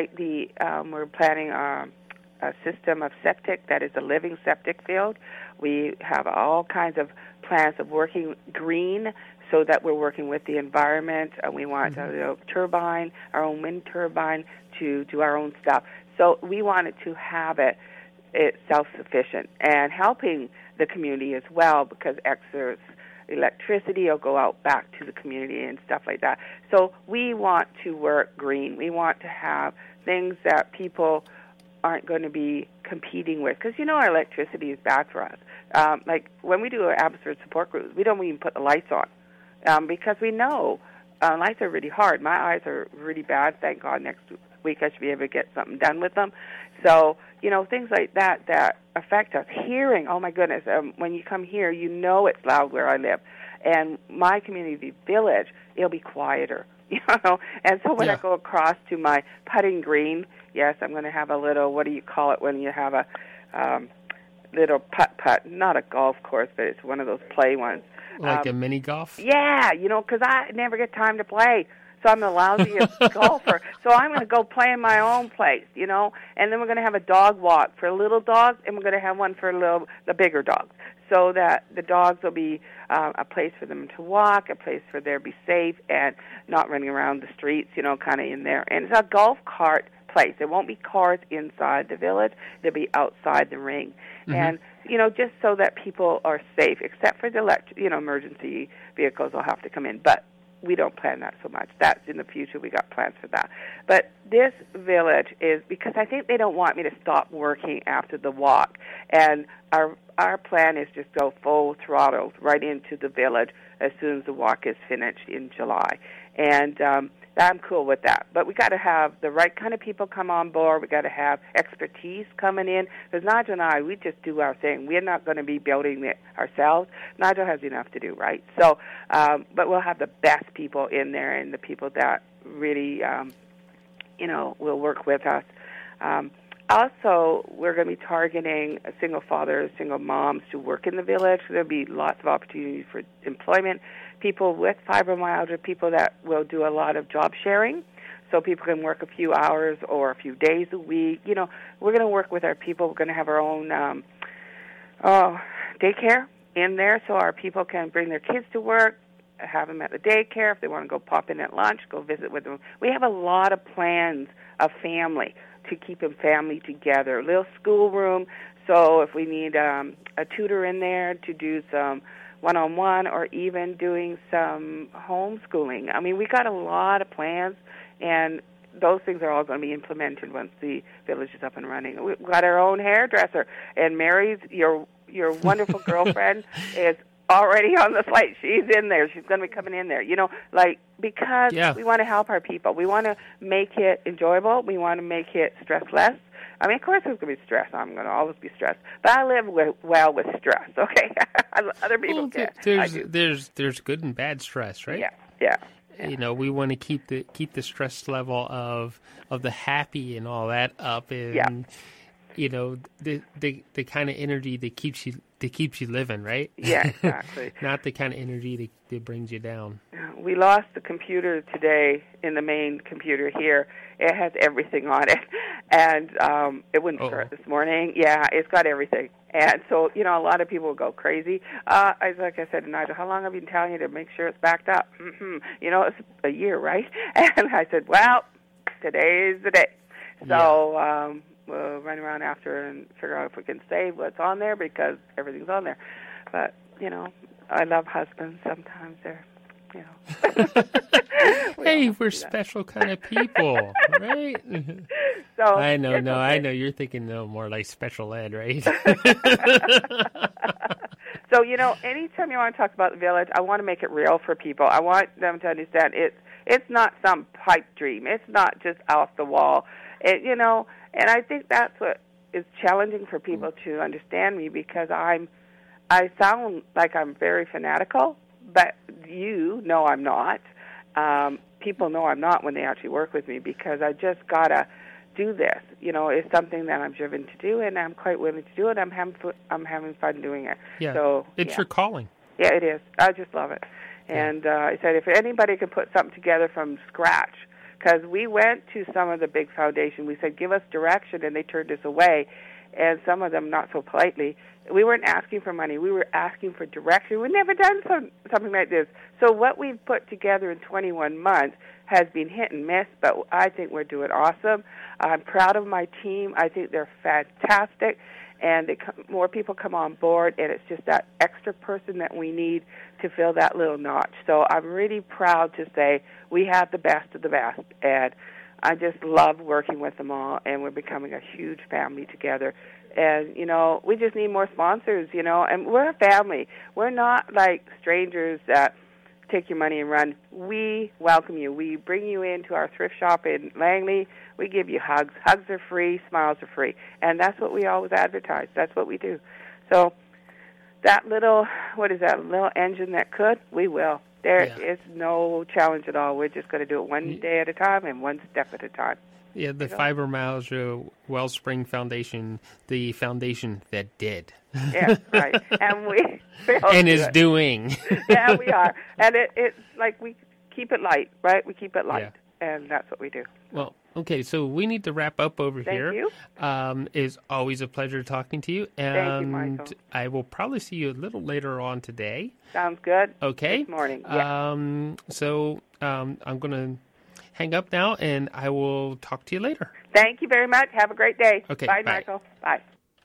we're planning a system of septic that is a living septic field. We have all kinds of plans of working green so that we're working with the environment. We want a turbine, our own wind turbine, to do our own stuff. So we wanted to have it self-sufficient and helping the community as well, because excess electricity will go out back to the community and stuff like that. So we want to work green. We want to have things that people aren't going to be competing with, because our electricity is bad for us. Like when we do our Abbotsford support groups, we don't even put the lights on because we know lights are really hard. My eyes are really bad. Thank God next week I should be able to get something done with them. So, things like that affect us. Hearing, oh my goodness, when you come here, it's loud where I live. And my community village, it'll be quieter, And so when I go across to my putting green, yes, I'm going to have a little, what do you call it when you have a little putt-putt, not a golf course, but it's one of those play ones. Like a mini golf? Yeah, because I never get time to play. So I'm the lousiest golfer. So I'm going to go play in my own place, And then we're going to have a dog walk for little dogs, and we're going to have one for the bigger dogs, so that the dogs will be a place for them to walk, a place for them to be safe and not running around the streets, kind of in there. And it's a golf cart place. There won't be cars inside the village. They'll be outside the ring. Mm-hmm. And, just so that people are safe, except for the emergency vehicles will have to come in. But we don't plan that so much. That's in the future. We got plans for that. But this village is, because I think they don't want me to stop working after the walk. And our plan is just go full throttle right into the village as soon as the walk is finished in July. And I'm cool with that. But we got to have the right kind of people come on board. We got to have expertise coming in. Because Nigel and I, we just do our thing. We're not going to be building it ourselves. Nigel has enough to do, right? So, but we'll have the best people in there and the people that really, will work with us. Also, we're going to be targeting single fathers, single moms to work in the village. There'll be lots of opportunities for employment. People with fibromyalgia, people that will do a lot of job sharing, so people can work a few hours or a few days a week. We're going to work with our people. We're going to have our own daycare in there, so our people can bring their kids to work, have them at the daycare. If they want to go pop in at lunch, go visit with them. We have a lot of plans of family to keep them family together. A little schoolroom, so if we need a tutor in there to do some one-on-one or even doing some homeschooling. I mean, we got a lot of plans, and those things are all going to be implemented once the village is up and running. We've got our own hairdresser, and Mary's, your wonderful girlfriend, is already on the flight. She's in there. She's going to be coming in there. Because we want to help our people. We want to make it enjoyable. We want to make it stressless. I mean, of course there's going to be stress. I'm going to always be stressed. But I live well with stress, okay? Other people can't. There's good and bad stress, right? Yeah. We want to keep the stress level of the happy and all that up, and the kind of energy that keeps you living, right? Yeah, exactly. Not the kind of energy that brings you down. We lost the computer today in the main computer here. It has everything on it, and it wouldn't start this morning. Yeah, it's got everything, and so a lot of people go crazy. Like I said to Nigel, how long have I been telling you to make sure it's backed up? It's a year, right? And I said, well, today's the day. So we'll run around after and figure out if we can save what's on there because everything's on there. But I love husbands. Sometimes they're. Hey, we're special kind of people, right? So I know. You're thinking more like special ed, right? So, anytime you want to talk about the village, I want to make it real for people. I want them to understand it's not some pipe dream. It's not just off the wall. And I think that's what is challenging for people to understand me because I sound like I'm very fanatical, but I'm not. People know I'm not when they actually work with me because I just got to do this. It's something that I'm driven to do, and I'm quite willing to do it. I'm having fun doing it. Yeah, so, it's your calling. Yeah, it is. I just love it. And I said if anybody could put something together from scratch, because we went to some of the big foundations. We said, give us direction, and they turned us away, and some of them not so politely. We weren't asking for money. We were asking for direction. We've never done something like this. So what we've put together in 21 months has been hit and miss, but I think we're doing awesome. I'm proud of my team. I think they're fantastic, and more people come on board, and it's just that extra person that we need to fill that little notch. So I'm really proud to say we have the best of the best, and I just love working with them all, and we're becoming a huge family together. And, we just need more sponsors, and we're a family. We're not like strangers that take your money and run. We welcome you. We bring you into our thrift shop in Langley. We give you hugs. Hugs are free. Smiles are free. And that's what we always advertise. That's what we do. So that little engine that could, we will. There is no challenge at all. We're just going to do it one day at a time and one step at a time. Yeah, the Fibromyalgia Wellspring Foundation, the foundation that did. Yeah, right. And we and is doing. Yeah, we are. And it's like we keep it light, right? We keep it light, and that's what we do. Well, okay, so we need to wrap up over here. Thank you. It's always a pleasure talking to you. And thank you, Michael. I will probably see you a little later on today. Sounds good. Okay. This morning, yeah. I'm going to hang up now, and I will talk to you later. Thank you very much. Have a great day. Okay, bye. Michael. Bye.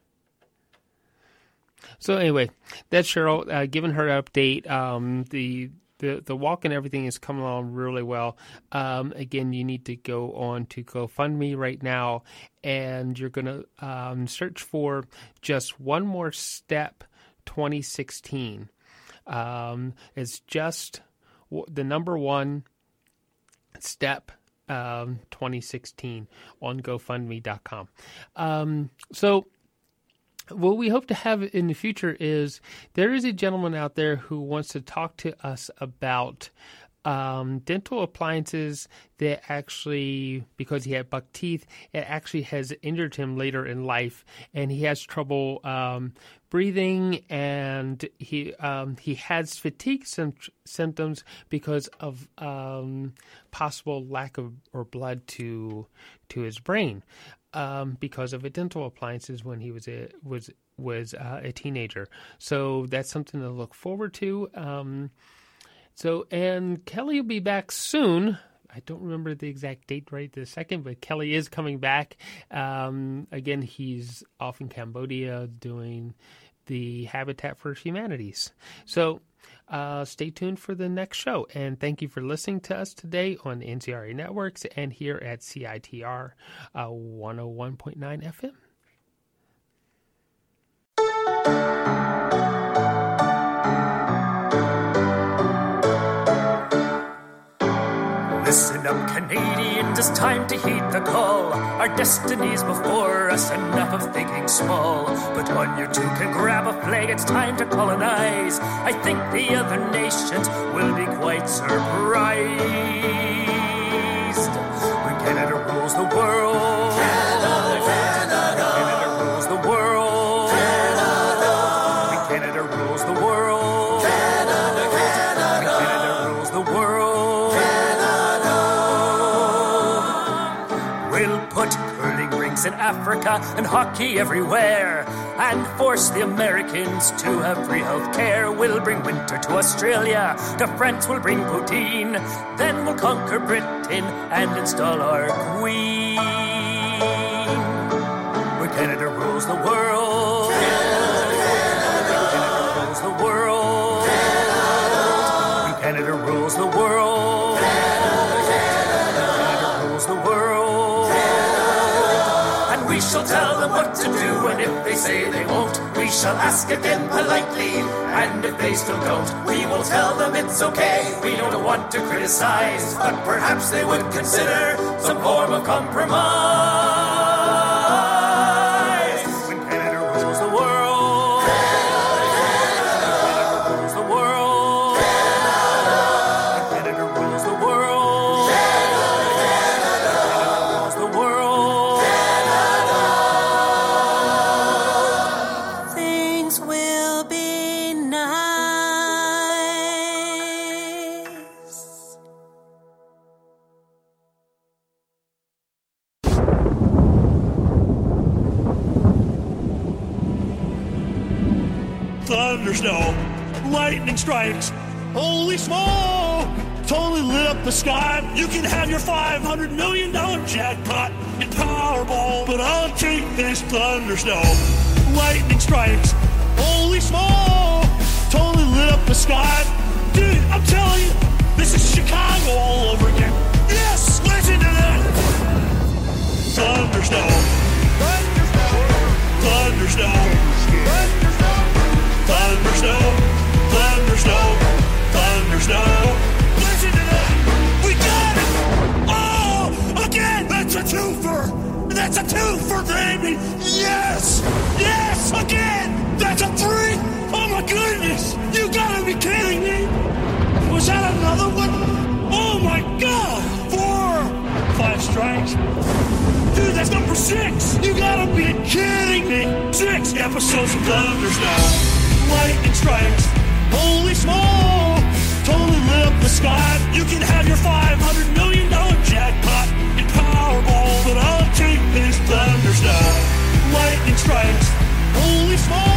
So anyway, that's Cheryl giving her update. The walk and everything is coming along really well. Again, you need to go on to GoFundMe right now, and you're going to search for Just One More Step 2016. It's just the number one step 2016 on GoFundMe.com. So what we hope to have in the future is there is a gentleman out there who wants to talk to us about dental appliances that actually, because he had buck teeth, it actually has injured him later in life, and he has trouble breathing, and he has fatigue symptoms because of possible lack of blood to his brain because of a dental appliances when he was a teenager. So that's something to look forward to. And Kelly will be back soon. I don't remember the exact date right this second, but Kelly is coming back. Again, he's off in Cambodia doing the Habitat for Humanities. So stay tuned for the next show. And thank you for listening to us today on NCRA Networks and here at CITR 101.9 FM. Listen up, Canadians, it's time to heed the call. Our destiny's before us, enough of thinking small. But when you two can grab a flag, it's time to colonize. I think the other nations will be quite surprised. When Canada rules the world. Canada, Canada. Canada rules the world. Canada. When Canada rules the world. Canada, Canada. When Canada rules the world. Canada. We'll put curling rinks in Africa and hockey everywhere, and force the Americans to have free health care. We'll bring winter to Australia, to France we'll bring poutine, then we'll conquer Britain and install our queen. Where Canada rules the world. Canada, Canada. Canada rules the world. Canada. When Canada rules the world. Canada, Canada. Canada rules the world. And we shall tell them what to do, and if they say they won't, we shall ask again politely. And if they still don't, we will tell them it's okay. We don't want to criticize, but perhaps they would consider some form of compromise. When Canada rules the world. Canada, Canada. Canada rules the world. Canada. When Canada rules the world. Canada, Canada. Canada rules the world. Things will be nice. Thunderstorm, lightning strikes, holy smoke! Totally lit up the sky. You can have your $500 million jackpot in Powerball, but I'll take this thunderstorm. Lightning strikes, holy smoke! Totally lit up the sky. Dude, I'm telling you, this is Chicago all over again. Yes, listen to that. Thunderstorm. Thunderstorm. Thunderstorm. Thunderstorm. Thunderstorm. Listen to that. We got it. Oh, again, that's a twofer. That's a twofer, baby. Yes. Yes, again. That's a three. Oh my goodness. You gotta be kidding me. Was that another one? Oh my God. 4, 5 strikes. Dude, that's number 6. You gotta be kidding me. 6 episodes of Thunderstorm. Lightning strikes. Holy smoke. Totally lit up the sky. You can have your $500 million jackpot in Powerball, but I'll take this thunderstorm. Lightning strikes. Holy smoke.